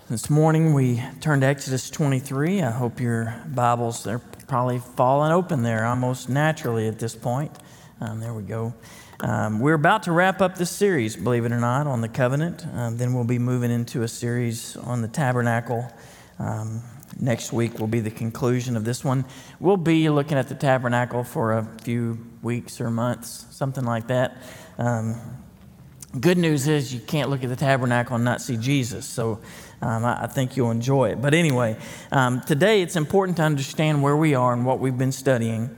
This morning we turned to Exodus 23. I hope your Bibles, they're probably falling open there almost naturally at this point. There we go. We're about to wrap up this series, believe it or not, on the covenant. Then we'll be moving into a series on the tabernacle. Next week will be the conclusion of this one. We'll be looking at the tabernacle for a few weeks or months, something like that. Good news is you can't look at the tabernacle and not see Jesus, so I think you'll enjoy it. But anyway, today it's important to understand where we are and what we've been studying.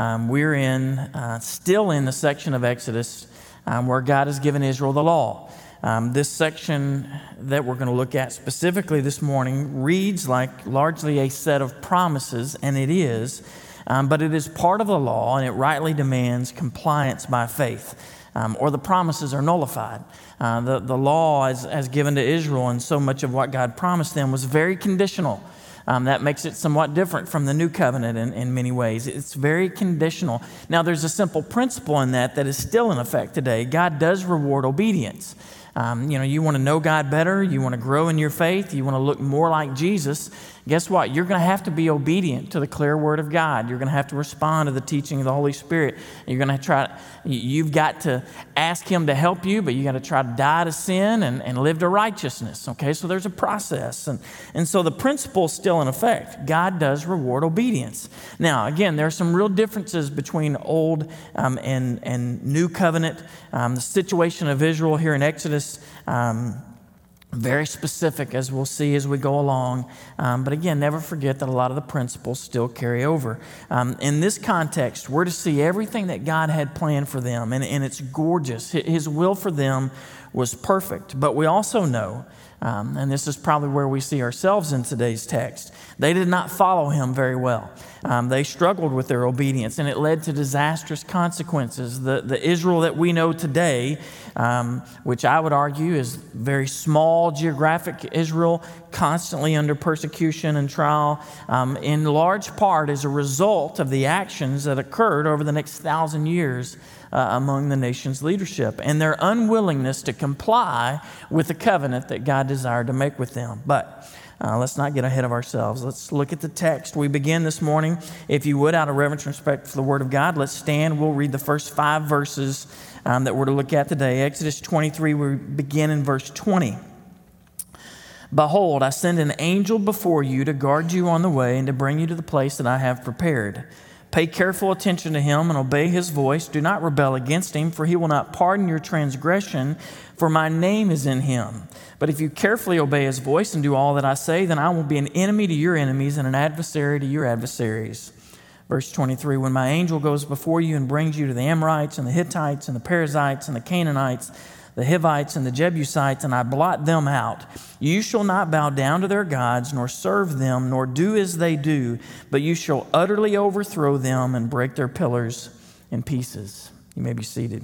We're still in the section of Exodus where God has given Israel the law. This section that we're going to look at specifically this morning reads like largely a set of promises, and it is, but it is part of the law, and it rightly demands compliance by faith. Or the promises are nullified. The law as given to Israel and so much of what God promised them was very conditional. That makes it somewhat different from the new covenant in many ways. It's very conditional. Now, there's a simple principle in that is still in effect today. God does reward obedience. You want to know God better, you want to grow in your faith, you want to look more like Jesus. Guess what? You're going to have to be obedient to the clear word of God. You're going to have to respond to the teaching of the Holy Spirit. You've got to ask Him to help you, but you got to try to die to sin and live to righteousness. Okay, so there's a process. And so the principle is still in effect. God does reward obedience. Now, again, there are some real differences between old and new covenant. The situation of Israel here in Exodus, very specific, as we'll see as we go along. But again, never forget that a lot of the principles still carry over. In this context, we're to see everything that God had planned for them, and it's gorgeous. His will for them was perfect. But we also know, and this is probably where we see ourselves in today's text, they did not follow Him very well. They struggled with their obedience, and it led to disastrous consequences. The Israel that we know today, which I would argue is very small geographic Israel, constantly under persecution and trial, in large part as a result of the actions that occurred over the next 1,000 years among the nation's leadership and their unwillingness to comply with the covenant that God desired to make with them. But let's not get ahead of ourselves. Let's look at the text. We begin this morning, if you would, out of reverence and respect for the Word of God. Let's stand. We'll read the first 5 verses that we're to look at today. Exodus 23, we begin in verse 20. Behold, I send an angel before you to guard you on the way and to bring you to the place that I have prepared. Pay careful attention to him and obey his voice. Do not rebel against him, for he will not pardon your transgression, for my name is in him. But if you carefully obey his voice and do all that I say, then I will be an enemy to your enemies and an adversary to your adversaries. Verse 23, when my angel goes before you and brings you to the Amorites and the Hittites and the Perizzites and the Canaanites, the Hivites and the Jebusites, and I blot them out. You shall not bow down to their gods, nor serve them, nor do as they do, but you shall utterly overthrow them and break their pillars in pieces. You may be seated.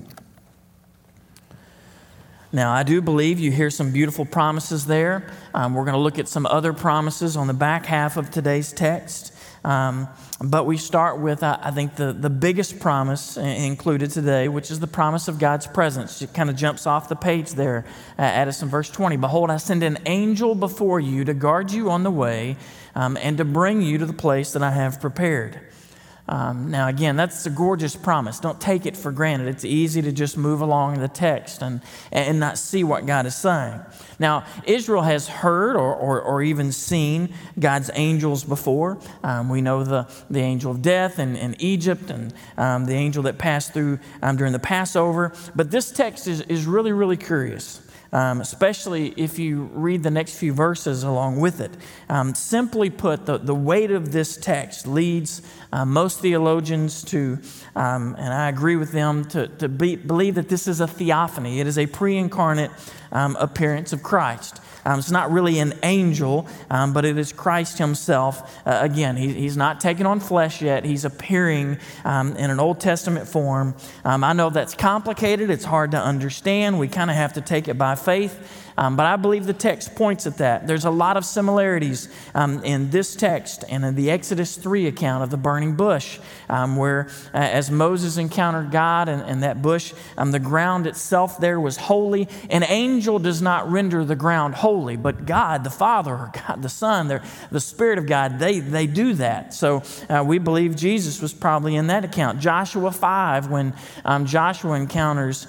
Now, I do believe you hear some beautiful promises there. We're going to look at some other promises on the back half of today's text. But we start with, I think, the biggest promise included today, which is the promise of God's presence. It kind of jumps off the page there at us in verse 20. Behold, I send an angel before you to guard you on the way and to bring you to the place that I have prepared. Now, again, that's a gorgeous promise. Don't take it for granted. It's easy to just move along the text and not see what God is saying. Now, Israel has heard or even seen God's angels before. We know the angel of death in Egypt and the angel that passed through during the Passover. But this text is really, really curious. Especially if you read the next few verses along with it. Simply put, the weight of this text leads most theologians to, and I agree with them, to believe that this is a theophany. It is a pre-incarnate appearance of Christ. It's not really an angel, but it is Christ himself. Again, he's not taken on flesh yet. He's appearing in an Old Testament form. I know that's complicated. It's hard to understand. We kind of have to take it by faith. but I believe the text points at that. There's a lot of similarities in this text and in the Exodus 3 account of the burning bush, where as Moses encountered God and that bush, the ground itself there was holy. An angel does not render the ground holy, but God the Father or God the Son, the Spirit of God, they do that. So we believe Jesus was probably in that account. Joshua 5, when Joshua encounters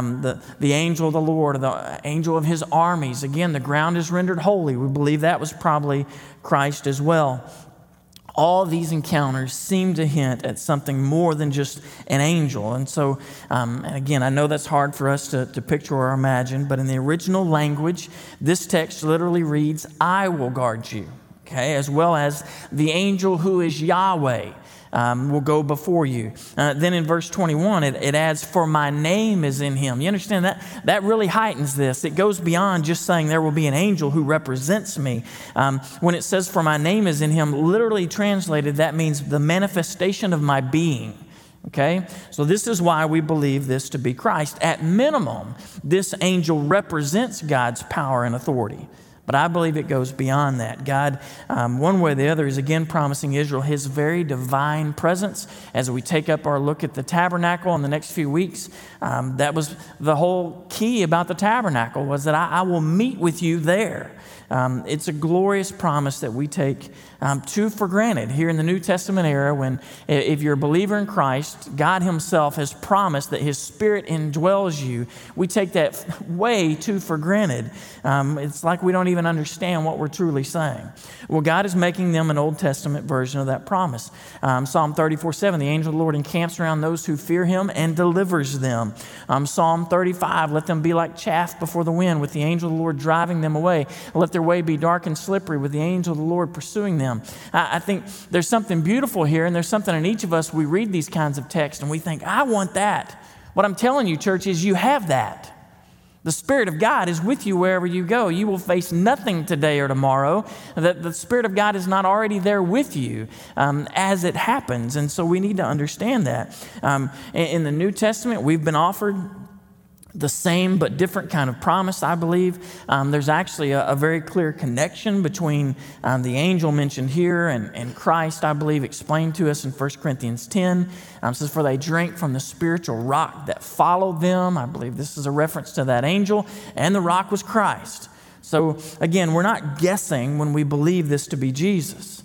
the angel of the Lord, or the angel of his armies, again, the ground is rendered holy. We believe that was probably Christ as well. All these encounters seem to hint at something more than just an angel. And so, and again, I know that's hard for us to picture or imagine, but in the original language, this text literally reads, I will guard you, okay, as well as the angel who is Yahweh will go before you. Then in verse 21, it adds, for my name is in him. You understand that? That really heightens this. It goes beyond just saying there will be an angel who represents me. When it says, for my name is in him, literally translated, that means the manifestation of my being. Okay? So this is why we believe this to be Christ. At minimum, this angel represents God's power and authority. But I believe it goes beyond that. God, one way or the other, is again promising Israel his very divine presence. As we take up our look at the tabernacle in the next few weeks, that was the whole key about the tabernacle, was that I will meet with you there. It's a glorious promise that we take for granted here in the New Testament era, when if you're a believer in Christ, God himself has promised that his Spirit indwells you. We take that way too for granted. It's like we don't even understand what we're truly saying. Well, God is making them an Old Testament version of that promise. Psalm 34:7, the angel of the Lord encamps around those who fear him and delivers them. Psalm 35, let them be like chaff before the wind, with the angel of the Lord driving them away. Let their way be dark and slippery, with the angel of the Lord pursuing them. I think there's something beautiful here, and there's something in each of us. We read these kinds of texts and we think, I want that. What I'm telling you, church, is you have that. The Spirit of God is with you wherever you go. You will face nothing today or tomorrow that the Spirit of God is not already there with you as it happens. And so we need to understand that. In the New Testament, we've been offered the same but different kind of promise, I believe. There's actually a very clear connection between the angel mentioned here and Christ, I believe, explained to us in 1 Corinthians 10. It says, for they drank from the spiritual rock that followed them. I believe this is a reference to that angel, and the rock was Christ. So again, we're not guessing when we believe this to be Jesus.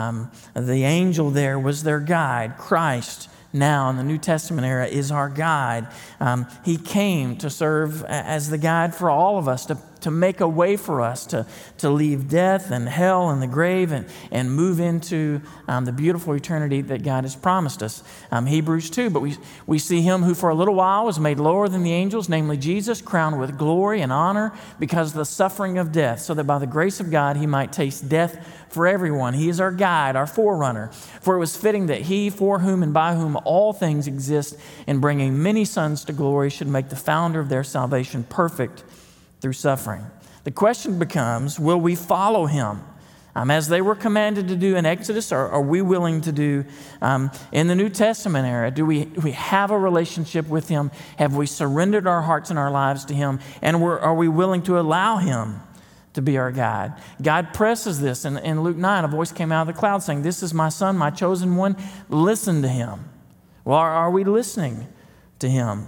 The angel there was their guide. Christ now in the New Testament era is our guide. He came to serve as the guide for all of us, to make a way for us to leave death and hell and the grave and move into the beautiful eternity that God has promised us. Hebrews 2, but we see him who for a little while was made lower than the angels, namely Jesus, crowned with glory and honor because of the suffering of death, so that by the grace of God he might taste death for everyone. He is our guide, our forerunner. For it was fitting that he, for whom and by whom all things exist, in bringing many sons to glory, should make the founder of their salvation perfect through suffering. The question becomes, will we follow him? As they were commanded to do in Exodus, are we willing to do in the New Testament era? Do we have a relationship with him? Have we surrendered our hearts and our lives to him? And are we willing to allow him to be our guide? God presses this. In Luke 9, a voice came out of the cloud saying, this is my son, my chosen one. Listen to him. Well, are we listening to him?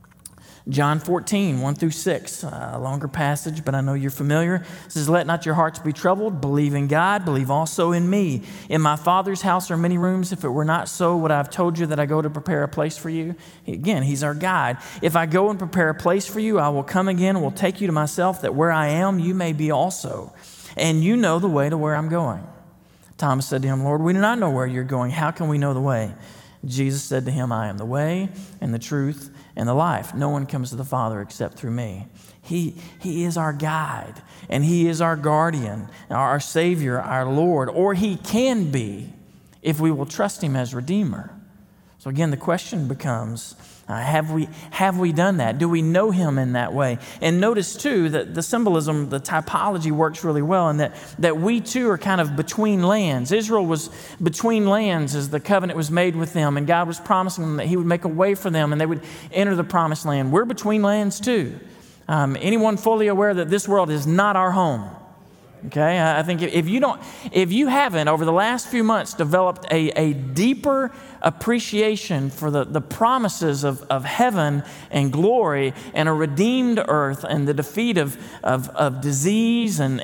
John 14, 1-6, a longer passage, but I know you're familiar. It says, let not your hearts be troubled. Believe in God. Believe also in me. In my Father's house are many rooms. If it were not so, would I have told you that I go to prepare a place for you? Again, he's our guide. If I go and prepare a place for you, I will come again and will take you to myself, that where I am, you may be also. And you know the way to where I'm going. Thomas said to him, Lord, we do not know where you're going. How can we know the way? Jesus said to him, I am the way and the truth and the life. No one comes to the Father except through me. He is our guide, and he is our guardian, our Savior, our Lord, or he can be if we will trust him as Redeemer. So again, the question becomes, have we done that? Do we know him in that way? And notice too that the symbolism, the typology works really well, and that we too are kind of between lands. Israel was between lands as the covenant was made with them, and God was promising them that he would make a way for them and they would enter the promised land. We're between lands too. Anyone fully aware that this world is not our home? Okay, I think if you haven't over the last few months developed a deeper appreciation for the promises of heaven and glory and a redeemed earth and the defeat of disease and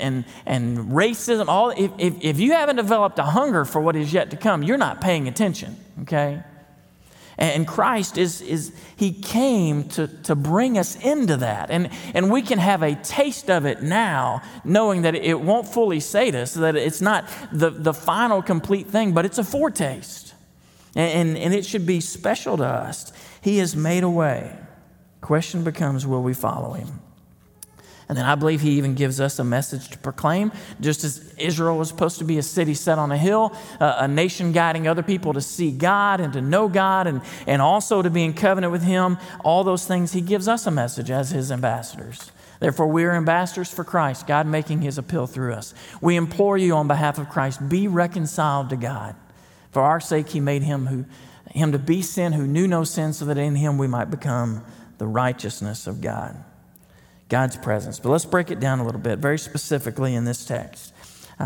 racism, if you haven't developed a hunger for what is yet to come, you're not paying attention. Okay. And Christ He came to bring us into that. And we can have a taste of it now, knowing that it won't fully sate us, that it's not the final complete thing, but it's a foretaste. And it should be special to us. He has made a way. Question becomes, will we follow Him? And then I believe He even gives us a message to proclaim. Just as Israel was supposed to be a city set on a hill, a nation guiding other people to see God and to know God and also to be in covenant with Him, all those things, He gives us a message as His ambassadors. Therefore, we are ambassadors for Christ, God making His appeal through us. We implore you on behalf of Christ, be reconciled to God. For our sake, He made Him to be sin who knew no sin, so that in Him we might become the righteousness of God. God's presence. But let's break it down a little bit, very specifically in this text.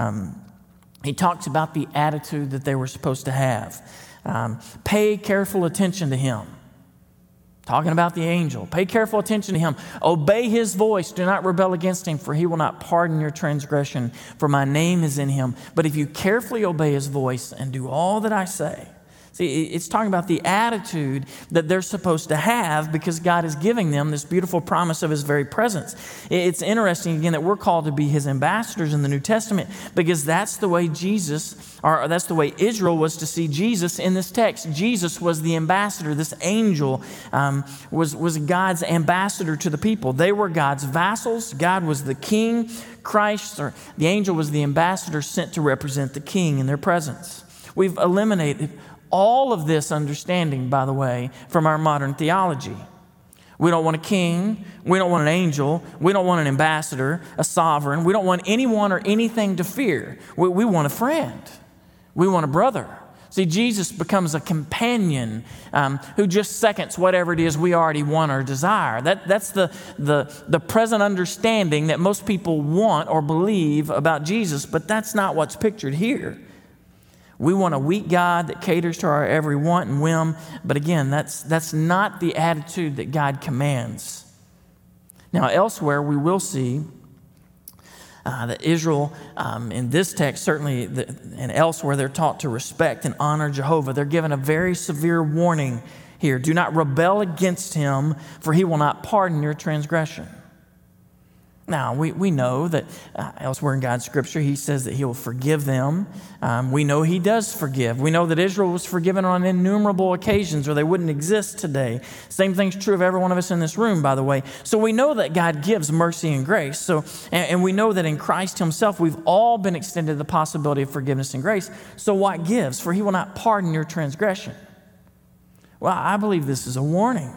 He talks about the attitude that they were supposed to have. Pay careful attention to Him. Talking about the angel. Pay careful attention to Him. Obey His voice. Do not rebel against Him, for He will not pardon your transgression, for my name is in Him. But if you carefully obey His voice and do all that I say. See, it's talking about the attitude that they're supposed to have because God is giving them this beautiful promise of His very presence. It's interesting, again, that we're called to be His ambassadors in the New Testament because that's the way that's the way Israel was to see Jesus in this text. Jesus was the ambassador. This angel was God's ambassador to the people. They were God's vassals. God was the king. Christ, or the angel, was the ambassador sent to represent the king in their presence. We've eliminated all of this understanding, by the way, from our modern theology. We don't want a king. We don't want an angel. We don't want an ambassador, a sovereign. We don't want anyone or anything to fear. We want a friend. We want a brother. See, Jesus becomes a companion who just seconds whatever it is we already want or desire. That's the present understanding that most people want or believe about Jesus, but that's not what's pictured here. We want a weak God that caters to our every want and whim. But again, that's not the attitude that God commands. Now, elsewhere, we will see that Israel, in this text, certainly, and elsewhere, they're taught to respect and honor Jehovah. They're given a very severe warning here. Do not rebel against Him, for He will not pardon your transgression. Now, we know that elsewhere in God's Scripture, He says that He will forgive them. We know He does forgive. We know that Israel was forgiven on innumerable occasions or they wouldn't exist today. Same thing's true of every one of us in this room, by the way. So we know that God gives mercy and grace. And we know that in Christ Himself, we've all been extended the possibility of forgiveness and grace. So what gives? For He will not pardon your transgression. Well, I believe this is a warning.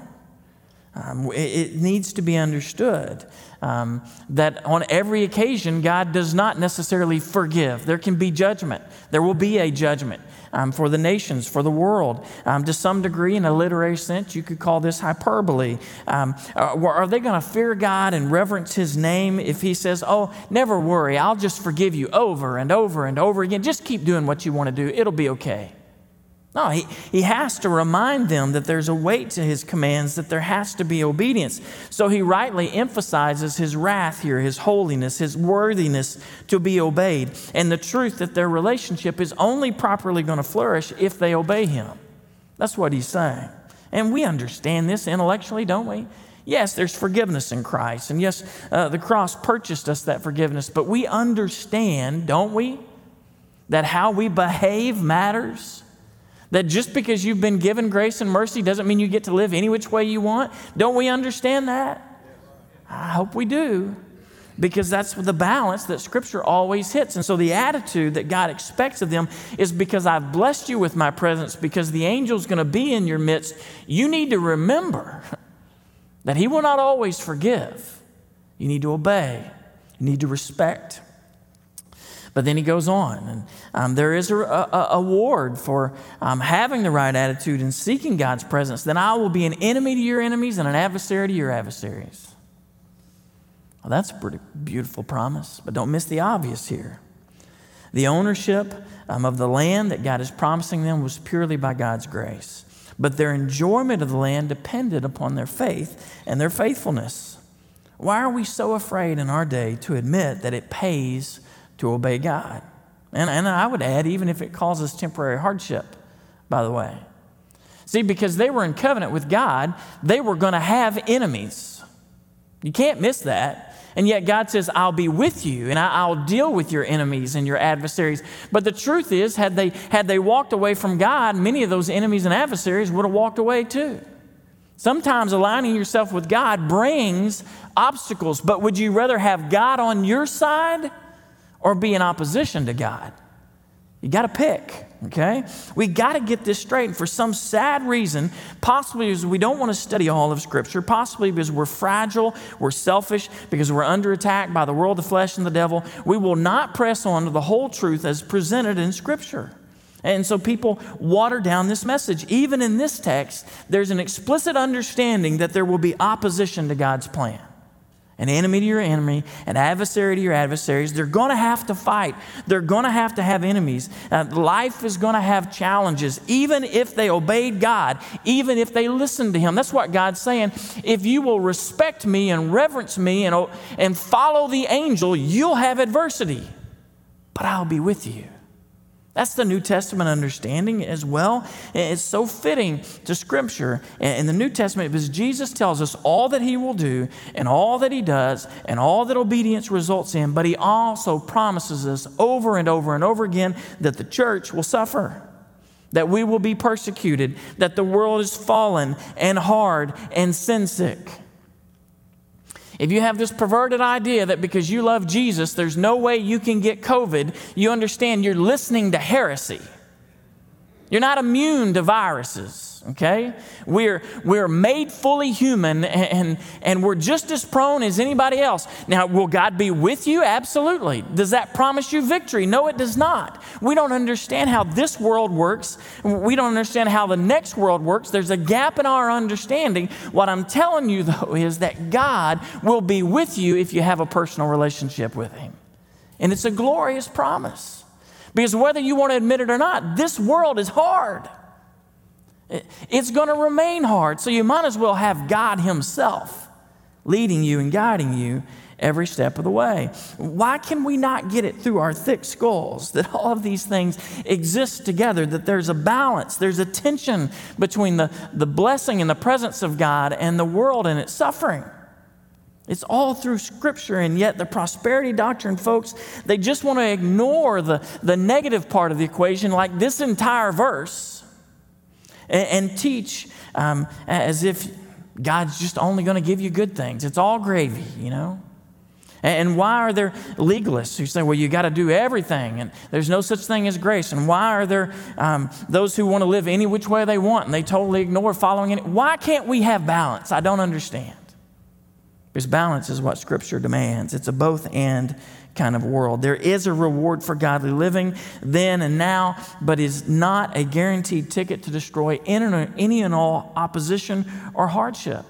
It needs to be understood that on every occasion, God does not necessarily forgive. There can be judgment. There will be a judgment for the nations, for the world. To some degree, in a literary sense, you could call this hyperbole. Are they going to fear God and reverence His name if He says, oh, never worry, I'll just forgive you over and over and over again. Just keep doing what you want to do. It'll be okay. No, he has to remind them that there's a weight to His commands, that there has to be obedience. So He rightly emphasizes His wrath here, His holiness, His worthiness to be obeyed, and the truth that their relationship is only properly going to flourish if they obey Him. That's what He's saying. And we understand this intellectually, don't we? Yes, there's forgiveness in Christ, and yes, the cross purchased us that forgiveness, but we understand, don't we, that how we behave matters. That just because you've been given grace and mercy doesn't mean you get to live any which way you want. Don't we understand that? I hope we do, because that's the balance that Scripture always hits. And so the attitude that God expects of them is, because I've blessed you with my presence, because the angel's going to be in your midst, you need to remember that He will not always forgive. You need to obey. You need to respect. But then he goes on, and there is a award for having the right attitude and seeking God's presence. Then I will be an enemy to your enemies and an adversary to your adversaries. Well, that's a pretty beautiful promise, but don't miss the obvious here. The ownership of the land that God is promising them was purely by God's grace, but their enjoyment of the land depended upon their faith and their faithfulness. Why are we so afraid in our day to admit that it pays to obey God? And I would add, even if it causes temporary hardship, by the way. See, because they were in covenant with God, they were going to have enemies. You can't miss that. And yet God says, I'll be with you and I'll deal with your enemies and your adversaries. But the truth is, had they walked away from God, many of those enemies and adversaries would have walked away too. Sometimes aligning yourself with God brings obstacles, but would you rather have God on your side or be in opposition to God? You got to pick, okay? We got to get this straight. And for some sad reason, possibly because we don't want to study all of Scripture, possibly because we're fragile, we're selfish, because we're under attack by the world, the flesh, and the devil, we will not press on to the whole truth as presented in Scripture. And so people water down this message. Even in this text, there's an explicit understanding that there will be opposition to God's plan. An enemy to your enemy, an adversary to your adversaries. They're going to have to fight. They're going to have enemies. Life is going to have challenges, even if they obeyed God, even if they listened to Him. That's what God's saying. If you will respect me and reverence me and follow the angel, you'll have adversity, but I'll be with you. That's the New Testament understanding as well. It's so fitting to Scripture in the New Testament because Jesus tells us all that He will do and all that He does and all that obedience results in, but He also promises us over and over and over again that the church will suffer, that we will be persecuted, that the world is fallen and hard and sin sick. If you have this perverted idea that because you love Jesus, there's no way you can get COVID, you understand you're listening to heresy. You're not immune to viruses, okay? We're made fully human and we're just as prone as anybody else. Now, will God be with you? Absolutely. Does that promise you victory? No, it does not. We don't understand how this world works. We don't understand how the next world works. There's a gap in our understanding. What I'm telling you, though, is that God will be with you if you have a personal relationship with Him. And it's a glorious promise. Because whether you want to admit it or not, this world is hard. It's going to remain hard. So you might as well have God Himself leading you and guiding you every step of the way. Why can we not get it through our thick skulls that all of these things exist together, that there's a balance, there's a tension between the blessing and the presence of God and the world and its suffering? It's all through Scripture, and yet the prosperity doctrine folks, they just want to ignore the negative part of the equation, like this entire verse, and teach as if God's just only going to give you good things. It's all gravy, you know? And why are there legalists who say, well, you got to do everything, and there's no such thing as grace? And why are there those who want to live any which way they want, and they totally ignore following it? Why can't we have balance? I don't understand. Because balance is what Scripture demands. It's a both-and kind of world. There is a reward for godly living then and now, but is not a guaranteed ticket to destroy any and all opposition or hardship.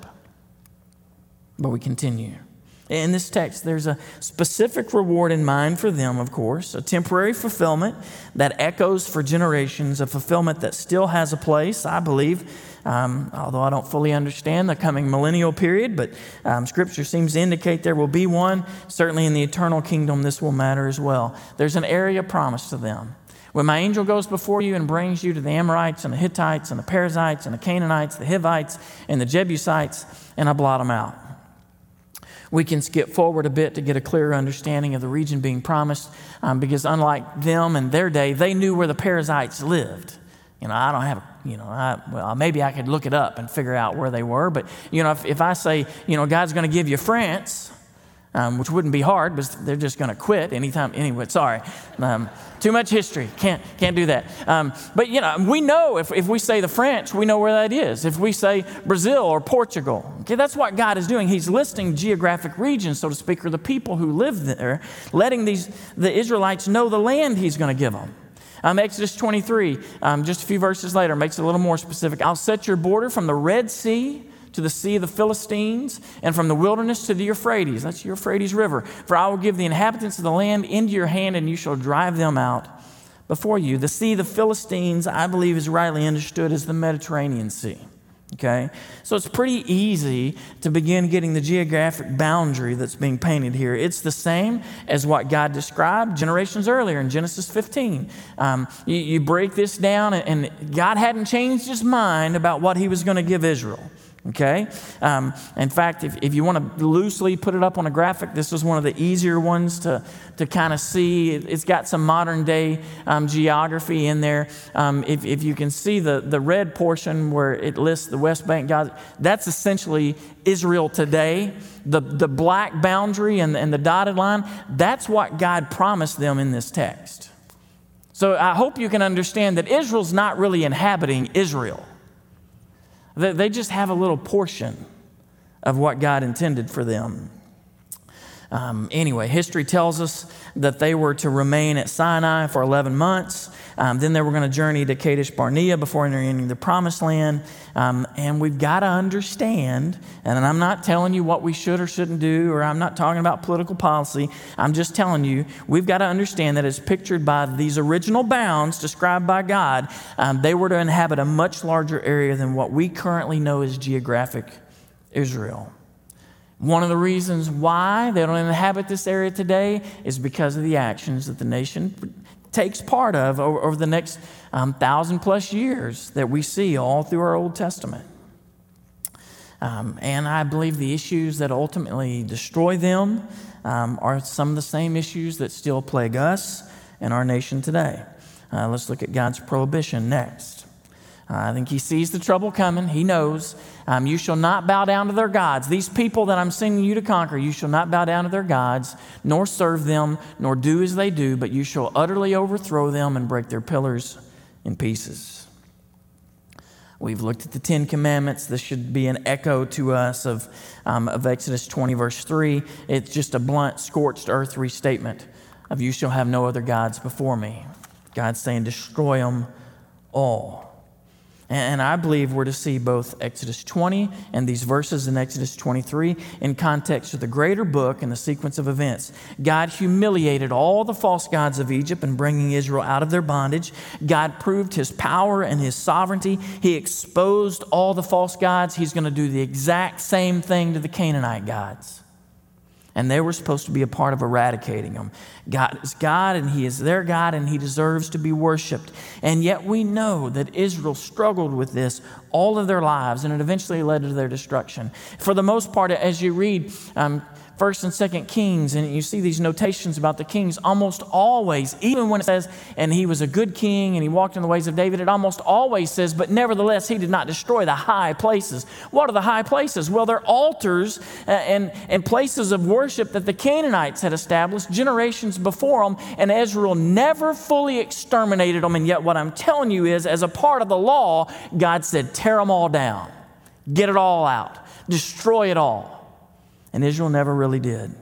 But we continue. In this text, there's a specific reward in mind for them, of course, a temporary fulfillment that echoes for generations, a fulfillment that still has a place, I believe, although I don't fully understand the coming millennial period, but Scripture seems to indicate there will be one. Certainly in the eternal kingdom, this will matter as well. There's an area promised to them. When my angel goes before you and brings you to the Amorites and the Hittites and the Perizzites and the Canaanites, the Hivites and the Jebusites, and I blot them out. We can skip forward a bit to get a clearer understanding of the region being promised because unlike them and their day, they knew where the Perizzites lived. You know, I don't have, maybe I could look it up and figure out where they were. But, you know, if I say, you know, God's going to give you France, which wouldn't be hard because they're just going to quit anytime. Anyway, sorry. Too much history. Can't do that. But, you know, we know if we say the French, we know where that is. If we say Brazil or Portugal, okay, that's what God is doing. He's listing geographic regions, so to speak, or the people who live there, letting the Israelites know the land He's going to give them. Exodus 23, just a few verses later, makes it a little more specific. I'll set your border from the Red Sea to the sea of the Philistines, and from the wilderness to the Euphrates. That's the Euphrates River. For I will give the inhabitants of the land into your hand, and you shall drive them out before you. The sea of the Philistines, I believe, is rightly understood as the Mediterranean Sea. Okay? So it's pretty easy to begin getting the geographic boundary that's being painted here. It's the same as what God described generations earlier in Genesis 15. You break this down, and God hadn't changed his mind about what he was going to give Israel. Okay? In fact, if you want to loosely put it up on a graphic, this is one of the easier ones to kind of see. It's got some modern day geography in there. If you can see the red portion where it lists the West Bank, Gaza, that's essentially Israel today. The black boundary and the dotted line, that's what God promised them in this text. So I hope you can understand that Israel's not really inhabiting Israel. They just have a little portion of what God intended for them. Anyway, history tells us that they were to remain at Sinai for 11 months. Then they were going to journey to Kadesh Barnea before entering the Promised Land. And we've got to understand, and I'm not telling you what we should or shouldn't do, or I'm not talking about political policy. I'm just telling you, we've got to understand that as pictured by these original bounds described by God, they were to inhabit a much larger area than what we currently know as geographic Israel. One of the reasons why they don't inhabit this area today is because of the actions that the nation takes part of over the next 1,000+ years that we see all through our Old Testament. And I believe the issues that ultimately destroy them are some of the same issues that still plague us and our nation today. Let's look at God's prohibition next. I think he sees the trouble coming. He knows. You shall not bow down to their gods. These people that I'm sending you to conquer, you shall not bow down to their gods, nor serve them, nor do as they do, but you shall utterly overthrow them and break their pillars in pieces. We've looked at the Ten Commandments. This should be an echo to us of Exodus 20, verse 3. It's just a blunt, scorched earth restatement of you shall have no other gods before me. God's saying destroy them all. And I believe we're to see both Exodus 20 and these verses in Exodus 23 in context of the greater book and the sequence of events. God humiliated all the false gods of Egypt in bringing Israel out of their bondage. God proved his power and his sovereignty. He exposed all the false gods. He's going to do the exact same thing to the Canaanite gods. And they were supposed to be a part of eradicating them. God is God, and he is their God, and he deserves to be worshiped. And yet we know that Israel struggled with this all of their lives, and it eventually led to their destruction. For the most part, as you read 1st and 2nd Kings, and you see these notations about the kings, almost always, even when it says, and he was a good king and he walked in the ways of David, it almost always says, but nevertheless, he did not destroy the high places. What are the high places? Well, they're altars and places of worship that the Canaanites had established generations before them, and Israel never fully exterminated them. And yet what I'm telling you is, as a part of the law, God said, tear them all down, get it all out, destroy it all. And Israel never really did.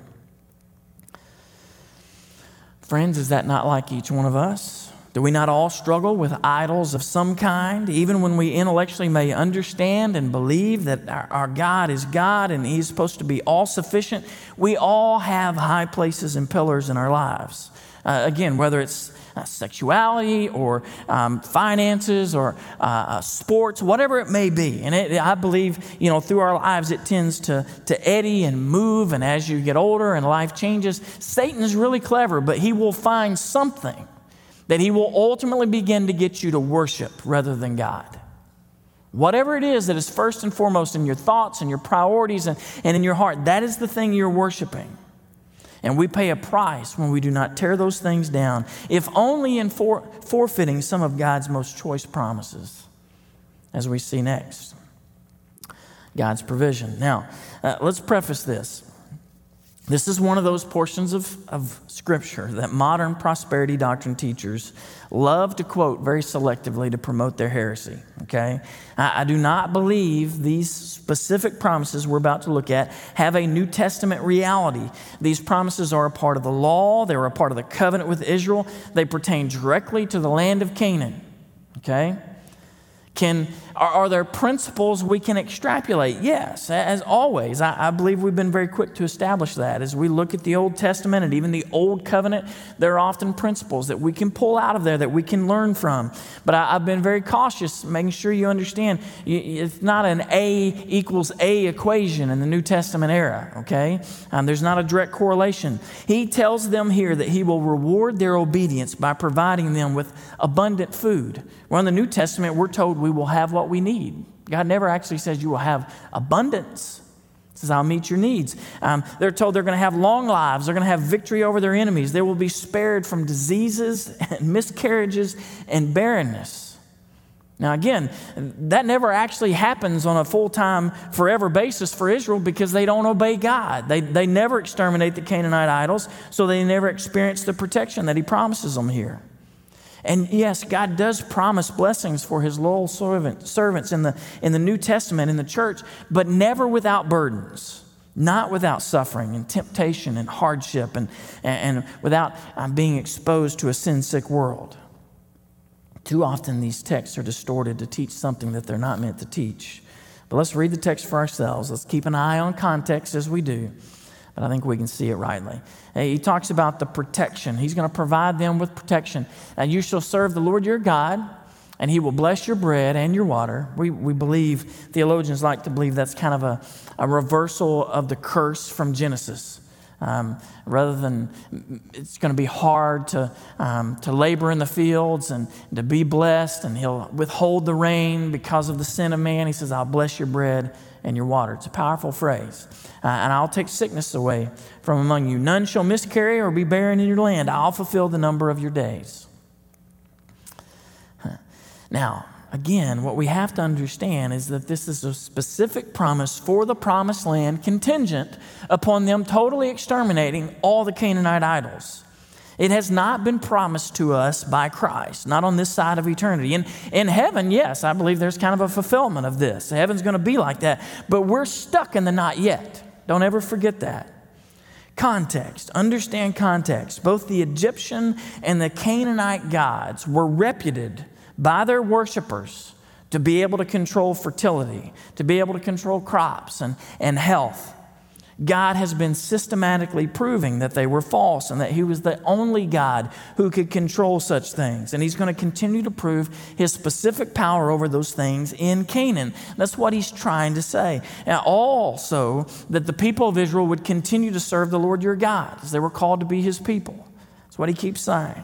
Friends, is that not like each one of us? Do we not all struggle with idols of some kind, even when we intellectually may understand and believe that our God is God and he's supposed to be all-sufficient? We all have high places and pillars in our lives. Again, whether it's sexuality or finances or sports, whatever it may be. And I believe, through our lives, it tends to eddy and move. And as you get older and life changes, Satan is really clever, but he will find something that he will ultimately begin to get you to worship rather than God. Whatever it is that is first and foremost in your thoughts and your priorities and in your heart, that is the thing you're worshiping. And we pay a price when we do not tear those things down, if only in forfeiting some of God's most choice promises, as we see next. God's provision. Now, let's preface this. This is one of those portions of Scripture that modern prosperity doctrine teachers love to quote very selectively to promote their heresy, okay? I do not believe these specific promises we're about to look at have a New Testament reality. These promises are a part of the law. They were a part of the covenant with Israel. They pertain directly to the land of Canaan, okay? Are there principles we can extrapolate? Yes, as always. I believe we've been very quick to establish that. As we look at the Old Testament and even the Old Covenant, there are often principles that we can pull out of there that we can learn from. But I've been very cautious, making sure you understand it's not an A equals A equation in the New Testament era, okay? There's not a direct correlation. He tells them here that he will reward their obedience by providing them with abundant food. Well, in the New Testament, we're told we will have what we need. God never actually says you will have abundance. He says, I'll meet your needs. They're told they're going to have long lives. They're going to have victory over their enemies. They will be spared from diseases and miscarriages and barrenness. Now, again, that never actually happens on a full-time, forever basis for Israel because they don't obey God. They never exterminate the Canaanite idols, so they never experience the protection that he promises them here. And yes, God does promise blessings for his loyal servants in the New Testament, in the church, but never without burdens, not without suffering and temptation and hardship and without being exposed to a sin-sick world. Too often these texts are distorted to teach something that they're not meant to teach. But let's read the text for ourselves. Let's keep an eye on context as we do. But I think we can see it rightly. He talks about the protection. He's going to provide them with protection. And you shall serve the Lord your God, and he will bless your bread and your water. We believe, theologians like to believe that's kind of a reversal of the curse from Genesis. Rather than it's going to be hard to labor in the fields and to be blessed, and he'll withhold the rain because of the sin of man. He says, I'll bless your bread and your water. It's a powerful phrase. And I'll take sickness away from among you. None shall miscarry or be barren in your land. I'll fulfill the number of your days. Now, again, what we have to understand is that this is a specific promise for the promised land contingent upon them totally exterminating all the Canaanite idols. It has not been promised to us by Christ, not on this side of eternity. In heaven, yes, I believe there's kind of a fulfillment of this. Heaven's going to be like that, but we're stuck in the not yet. Don't ever forget that. Context, understand context. Both the Egyptian and the Canaanite gods were reputed by their worshipers to be able to control fertility, to be able to control crops and health. God has been systematically proving that they were false and that he was the only God who could control such things. And he's going to continue to prove his specific power over those things in Canaan. That's what he's trying to say. And also that the people of Israel would continue to serve the Lord your God, as they were called to be his people. That's what he keeps saying.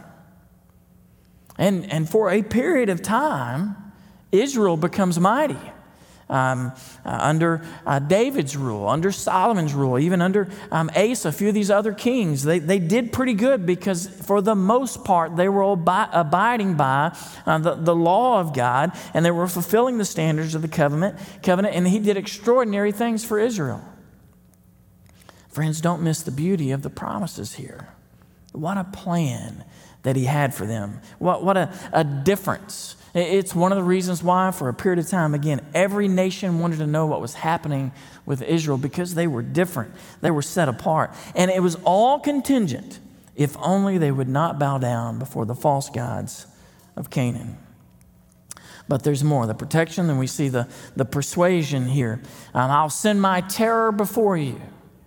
And for a period of time, Israel becomes mighty. Under David's rule, under Solomon's rule, even under Asa, a few of these other kings, they did pretty good because for the most part they were abiding by the law of God, and they were fulfilling the standards of the covenant, and he did extraordinary things for Israel. Friends, don't miss the beauty of the promises here. What a plan that he had for them. What a difference. It's one of the reasons why, for a period of time, again, every nation wanted to know what was happening with Israel because they were different. They were set apart. And it was all contingent if only they would not bow down before the false gods of Canaan. But there's more. The protection, and we see the persuasion here. I'll send my terror before you.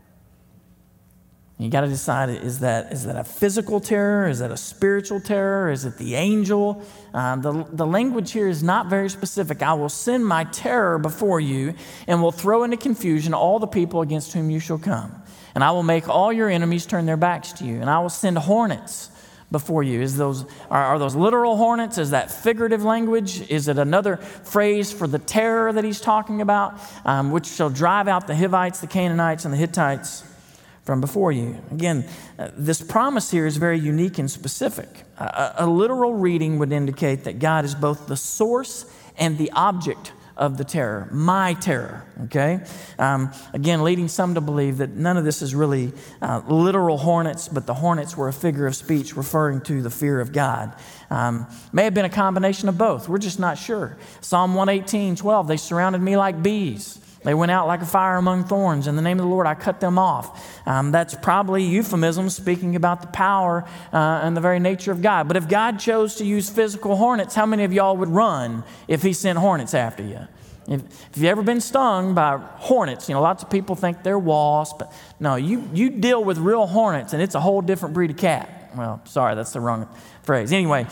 You got to decide, is that a physical terror? Is that a spiritual terror? Is it the angel? The language here is not very specific. I will send my terror before you and will throw into confusion all the people against whom you shall come. And I will make all your enemies turn their backs to you. And I will send hornets before you. Are those literal hornets? Is that figurative language? Is it another phrase for the terror that he's talking about, which shall drive out the Hivites, the Canaanites, and the Hittites from before you? Again, this promise here is very unique and specific. A literal reading would indicate that God is both the source and the object of the terror, my terror, okay? Again, leading some to believe that none of this is really literal hornets, but the hornets were a figure of speech referring to the fear of God. May have been a combination of both. We're just not sure. Psalm 118:12, they surrounded me like bees. They went out like a fire among thorns. In the name of the Lord, I cut them off. That's probably euphemism speaking about the power and the very nature of God. But if God chose to use physical hornets, how many of y'all would run if he sent hornets after you? If you've ever been stung by hornets, lots of people think they're wasps. But no, you deal with real hornets, and it's a whole different breed of cat. Well, sorry, that's the wrong phrase. Anyway,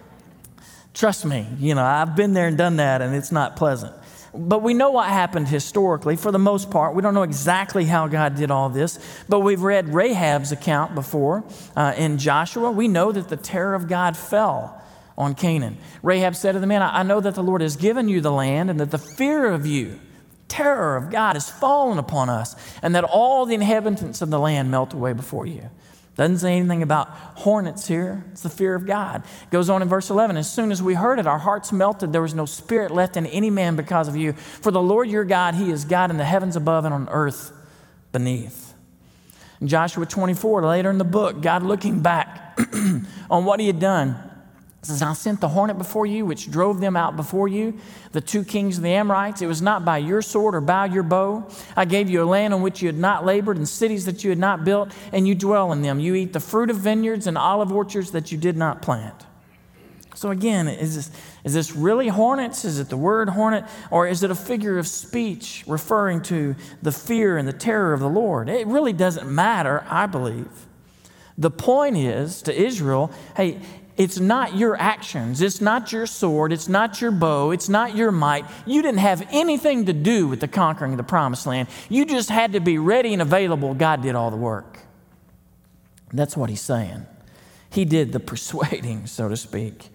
trust me, I've been there and done that, and it's not pleasant. But we know what happened historically. For the most part, we don't know exactly how God did all this, but we've read Rahab's account before in Joshua. We know that the terror of God fell on Canaan. Rahab said to the man, I know that the Lord has given you the land and that the fear of you, terror of God, has fallen upon us, and that all the inhabitants of the land melt away before you. Doesn't say anything about hornets here. It's the fear of God. It goes on in verse 11. As soon as we heard it, our hearts melted. There was no spirit left in any man because of you. For the Lord your God, he is God in the heavens above and on earth beneath. In Joshua 24, later in the book, God looking back on what he had done, says, I sent the hornet before you, which drove them out before you, the 2 kings of the Amorites. It was not by your sword or by your bow. I gave you a land on which you had not labored and cities that you had not built, and you dwell in them. You eat the fruit of vineyards and olive orchards that you did not plant. So again, is this really hornets? Is it the word hornet? Or is it a figure of speech referring to the fear and the terror of the Lord? It really doesn't matter, I believe. The point is to Israel, hey, it's not your actions. It's not your sword. It's not your bow. It's not your might. You didn't have anything to do with the conquering of the promised land. You just had to be ready and available. God did all the work. That's what he's saying. He did the persuading, so to speak.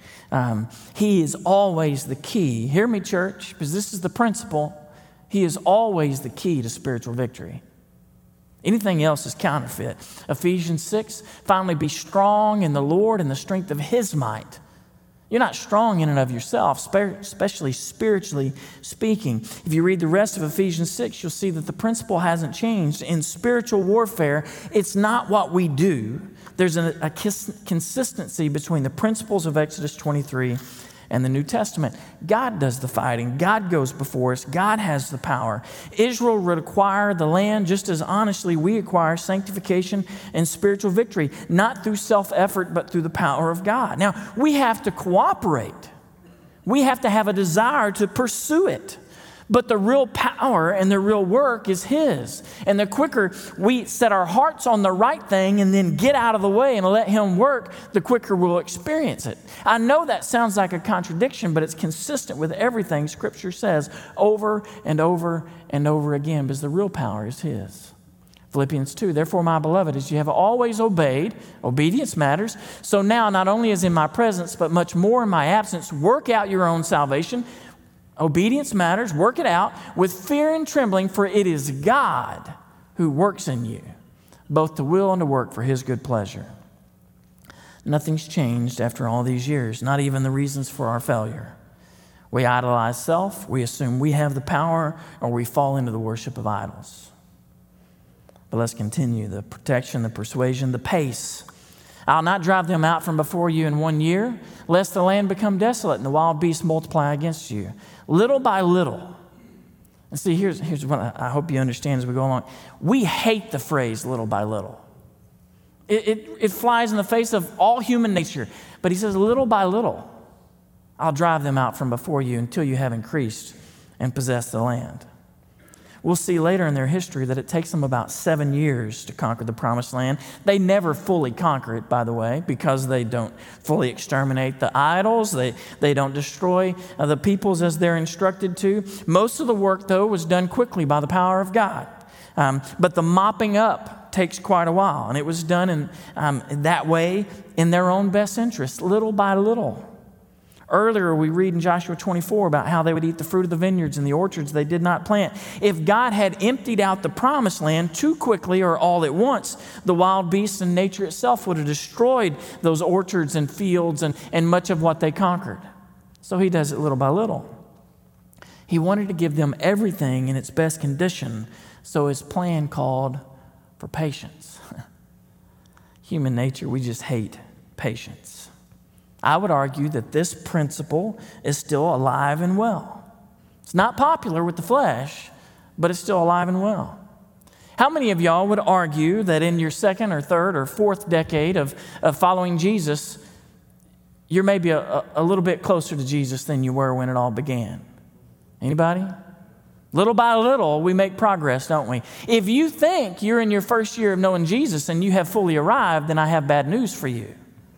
He is always the key. Hear me, church, because this is the principle. He is always the key to spiritual victory. Anything else is counterfeit. Ephesians 6, finally be strong in the Lord and the strength of his might. You're not strong in and of yourself, especially spiritually speaking. If you read the rest of Ephesians 6, you'll see that the principle hasn't changed. In spiritual warfare, it's not what we do. There's a consistency between the principles of Exodus 23 and the New Testament. God does the fighting. God goes before us. God has the power. Israel would acquire the land just as honestly we acquire sanctification and spiritual victory, not through self-effort, but through the power of God. Now, we have to cooperate. We have to have a desire to pursue it. But the real power and the real work is his. And the quicker we set our hearts on the right thing and then get out of the way and let him work, the quicker we'll experience it. I know that sounds like a contradiction, but it's consistent with everything Scripture says over and over and over again, because the real power is his. Philippians 2, therefore, my beloved, as you have always obeyed, obedience matters, so now not only as in my presence, but much more in my absence, work out your own salvation. Obedience matters. Work it out with fear and trembling, for it is God who works in you, both to will and to work for his good pleasure. Nothing's changed after all these years, not even the reasons for our failure. We idolize self, we assume we have the power, or we fall into the worship of idols. But let's continue. The protection, the persuasion, the pace. I'll not drive them out from before you in 1 year, lest the land become desolate and the wild beasts multiply against you. Little by little. And see, here's what I hope you understand as we go along. We hate the phrase little by little. It flies in the face of all human nature. But he says, little by little, I'll drive them out from before you until you have increased and possessed the land. We'll see later in their history that it takes them about 7 years to conquer the promised land. They never fully conquer it, by the way, because they don't fully exterminate the idols. They don't destroy the peoples as they're instructed to. Most of the work, though, was done quickly by the power of God. But the mopping up takes quite a while, and it was done in that way in their own best interest, little by little. Earlier, we read in Joshua 24 about how they would eat the fruit of the vineyards and the orchards they did not plant. If God had emptied out the promised land too quickly or all at once, the wild beasts and nature itself would have destroyed those orchards and fields and much of what they conquered. So he does it little by little. He wanted to give them everything in its best condition, so his plan called for patience. Human nature, we just hate patience. I would argue that this principle is still alive and well. It's not popular with the flesh, but it's still alive and well. How many of y'all would argue that in your second or third or fourth decade of following Jesus, you're maybe a little bit closer to Jesus than you were when it all began? Anybody? Little by little, we make progress, don't we? If you think you're in your first year of knowing Jesus and you have fully arrived, then I have bad news for you.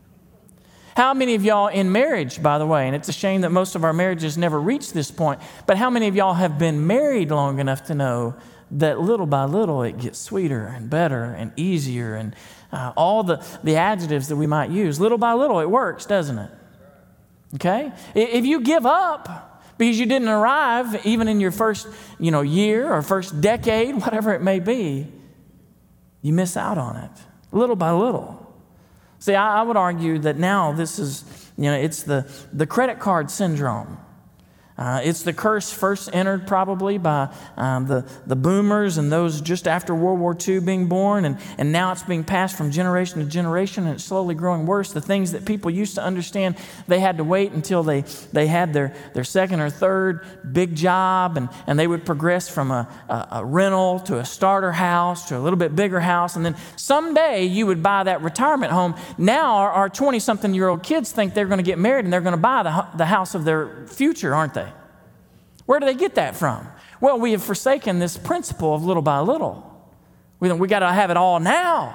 How many of y'all in marriage, by the way, and it's a shame that most of our marriages never reach this point, but how many of y'all have been married long enough to know that little by little it gets sweeter and better and easier and all the adjectives that we might use? Little by little it works, doesn't it? Okay? If you give up because you didn't arrive even in your first year or first decade, whatever it may be, you miss out on it little by little. See, I would argue that now this is, it's the credit card syndrome. It's the curse first entered probably by the boomers and those just after World War II being born, and now it's being passed from generation to generation, and it's slowly growing worse. The things that people used to understand, they had to wait until they had their second or third big job, and they would progress from a rental to a starter house to a little bit bigger house, and then someday you would buy that retirement home. Now our 20-something-year-old kids think they're going to get married and they're going to buy the house of their future, aren't they? Where do they get that from? Well, we have forsaken this principle of little by little. We got to have it all now.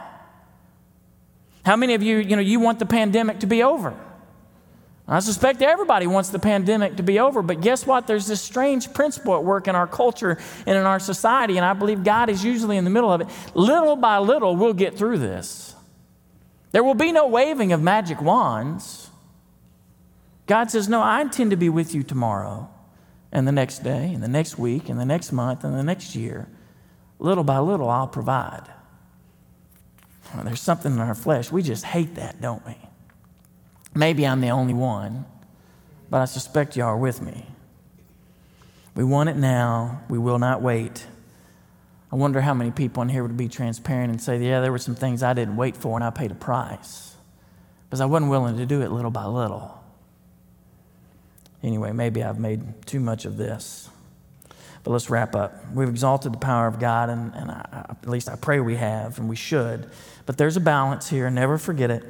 How many of you want the pandemic to be over? I suspect everybody wants the pandemic to be over, but guess what? There's this strange principle at work in our culture and in our society, and I believe God is usually in the middle of it. Little by little, we'll get through this. There will be no waving of magic wands. God says, no, I intend to be with you tomorrow, and the next day, and the next week, and the next month, and the next year. Little by little, I'll provide. Well, there's something in our flesh. We just hate that, don't we? Maybe I'm the only one, but I suspect you are with me. We want it now. We will not wait. I wonder how many people in here would be transparent and say, yeah, there were some things I didn't wait for, and I paid a price because I wasn't willing to do it little by little. Anyway, maybe I've made too much of this. But let's wrap up. We've exalted the power of God, and at least I pray we have, and we should. But there's a balance here. Never forget it.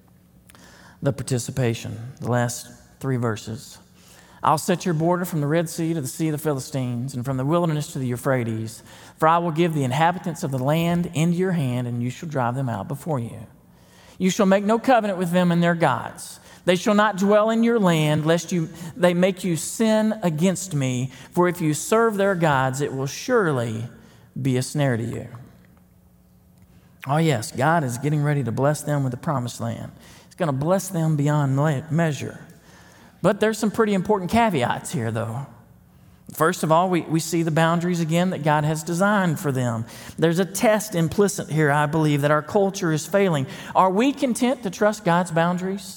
The participation. The last 3 verses. I'll set your border from the Red Sea to the Sea of the Philistines, and from the wilderness to the Euphrates. For I will give the inhabitants of the land into your hand, and you shall drive them out before you. You shall make no covenant with them and their gods. They shall not dwell in your land, lest they make you sin against me. For if you serve their gods, it will surely be a snare to you. Oh yes, God is getting ready to bless them with the promised land. He's going to bless them beyond measure. But there's some pretty important caveats here, though. First of all, we see the boundaries again that God has designed for them. There's a test implicit here, I believe, that our culture is failing. Are we content to trust God's boundaries?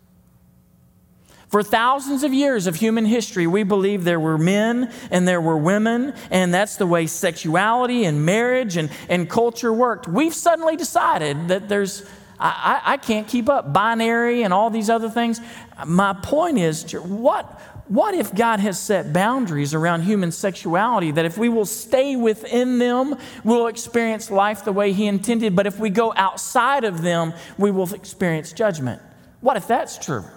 For thousands of years of human history, we believe there were men and there were women, and that's the way sexuality and marriage and culture worked. We've suddenly decided that I can't keep up, binary and all these other things. My point is, what if God has set boundaries around human sexuality that if we will stay within them, we'll experience life the way He intended, but if we go outside of them, we will experience judgment? What if that's true?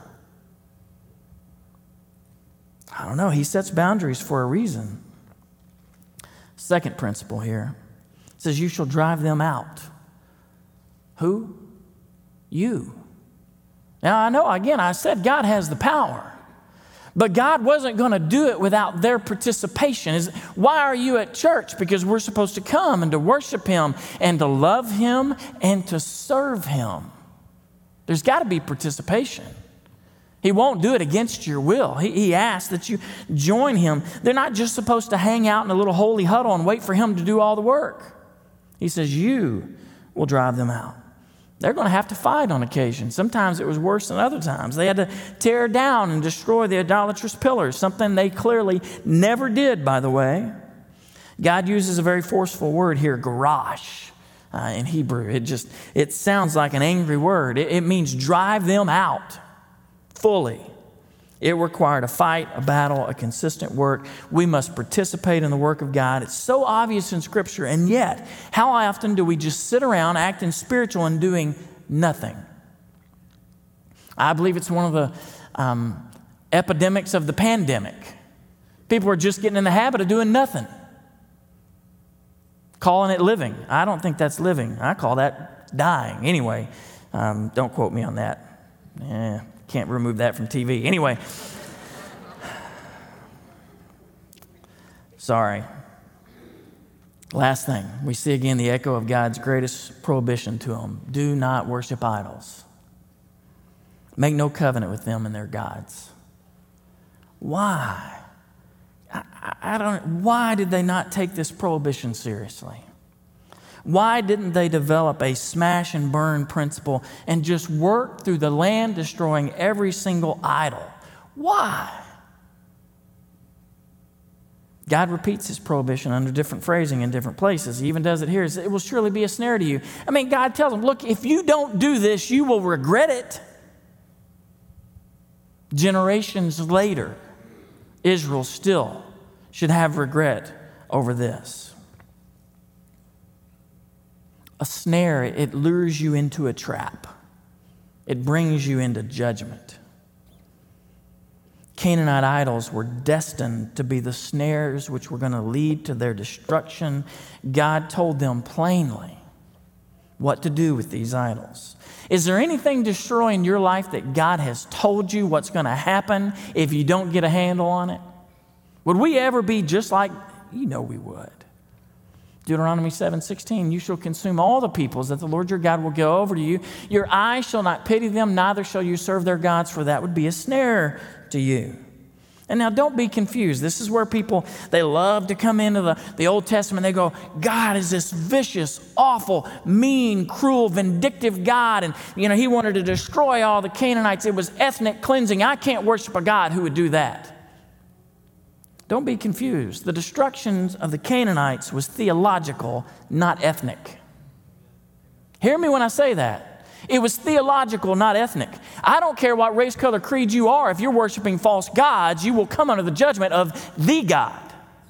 I don't know. He sets boundaries for a reason. Second principle here. It says, you shall drive them out. Who? You. Now, I know, again, I said God has the power. But God wasn't going to do it without their participation. Why are you at church? Because we're supposed to come and to worship Him and to love Him and to serve Him. There's got to be participation. He won't do it against your will. He asks that you join Him. They're not just supposed to hang out in a little holy huddle and wait for Him to do all the work. He says, you will drive them out. They're going to have to fight on occasion. Sometimes it was worse than other times. They had to tear down and destroy the idolatrous pillars, something they clearly never did, by the way. God uses a very forceful word here, garash, in Hebrew. It sounds like an angry word. It means drive them out fully. It required a fight, a battle, a consistent work. We must participate in the work of God. It's so obvious in Scripture, and yet, how often do we just sit around acting spiritual and doing nothing? I believe it's one of the epidemics of the pandemic. People are just getting in the habit of doing nothing, calling it living. I don't think that's living. I call that dying. Anyway, don't quote me on that. Can't remove that from TV. Anyway, sorry. Last thing, we see again the echo of God's greatest prohibition to them. Do not worship idols. Make no covenant with them and their gods. Why? Why did they not take this prohibition seriously? Why didn't they develop a smash and burn principle and just work through the land destroying every single idol? Why? God repeats his prohibition under different phrasing in different places. He even does it here. It will surely be a snare to you. I mean, God tells them, look, if you don't do this, you will regret it. Generations later, Israel still should have regret over this. A snare, it lures you into a trap. It brings you into judgment. Canaanite idols were destined to be the snares which were going to lead to their destruction. God told them plainly what to do with these idols. Is there anything destroying your life that God has told you what's going to happen if you don't get a handle on it? Would we ever be just like, we would. Deuteronomy 7:16, you shall consume all the peoples that the Lord your God will give over to you. Your eyes shall not pity them, neither shall you serve their gods, for that would be a snare to you. And now don't be confused. This is where people, they love to come into the Old Testament. They go, God is this vicious, awful, mean, cruel, vindictive God. And, he wanted to destroy all the Canaanites. It was ethnic cleansing. I can't worship a God who would do that. Don't be confused. The destruction of the Canaanites was theological, not ethnic. Hear me when I say that. It was theological, not ethnic. I don't care what race, color, creed you are. If you're worshiping false gods, you will come under the judgment of the God.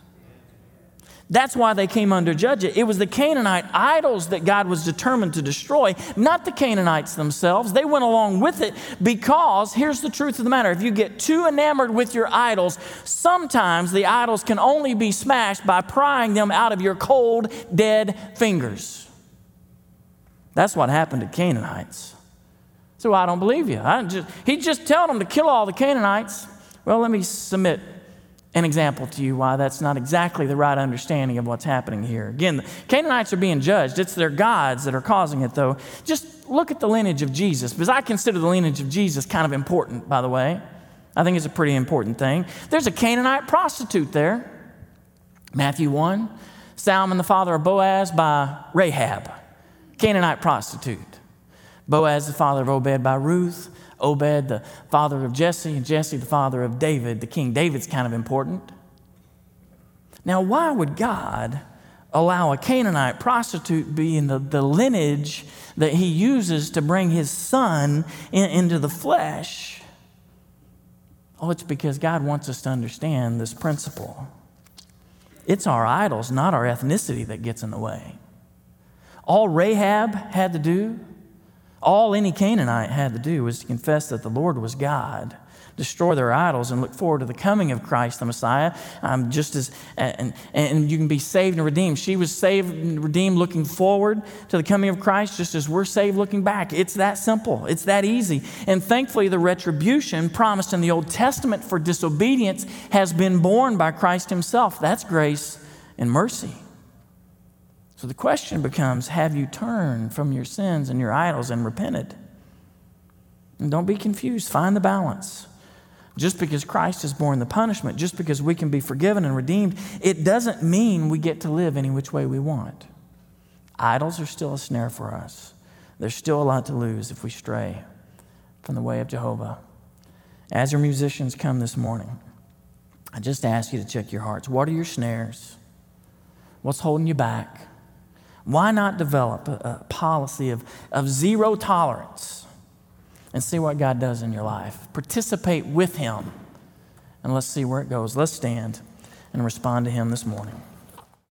That's why they came under judgment. It was the Canaanite idols that God was determined to destroy, not the Canaanites themselves. They went along with it because, here's the truth of the matter, if you get too enamored with your idols, sometimes the idols can only be smashed by prying them out of your cold, dead fingers. That's what happened to Canaanites. So I don't believe you. He just told them to kill all the Canaanites. Well, let me submit an example to you why that's not exactly the right understanding of what's happening here. Again, the Canaanites are being judged. It's their gods that are causing it, though. Just look at the lineage of Jesus, because I consider the lineage of Jesus kind of important, by the way. I think it's a pretty important thing. There's a Canaanite prostitute there. Matthew 1, Salmon, the father of Boaz, by Rahab, Canaanite prostitute. Boaz, the father of Obed, by Ruth. Obed, the father of Jesse, and Jesse, the father of David, the king. David's kind of important. Now, why would God allow a Canaanite prostitute be in the lineage that he uses to bring his son into the flesh? Oh, it's because God wants us to understand this principle. It's our idols, not our ethnicity, that gets in the way. All Rahab had to do, all any Canaanite had to do, was to confess that the Lord was God, destroy their idols, and look forward to the coming of Christ the Messiah. And you can be saved and redeemed. She was saved and redeemed looking forward to the coming of Christ, just as we're saved looking back. It's that simple. It's that easy. And thankfully, the retribution promised in the Old Testament for disobedience has been borne by Christ himself. That's grace and mercy. So the question becomes, have you turned from your sins and your idols and repented? And don't be confused. Find the balance. Just because Christ has borne the punishment, just because we can be forgiven and redeemed, it doesn't mean we get to live any which way we want. Idols are still a snare for us. There's still a lot to lose if we stray from the way of Jehovah. As your musicians come this morning, I just ask you to check your hearts. What are your snares? What's holding you back? Why not develop a policy of zero tolerance and see what God does in your life. Participate with Him, and let's see where it goes. Let's stand and respond to Him this morning.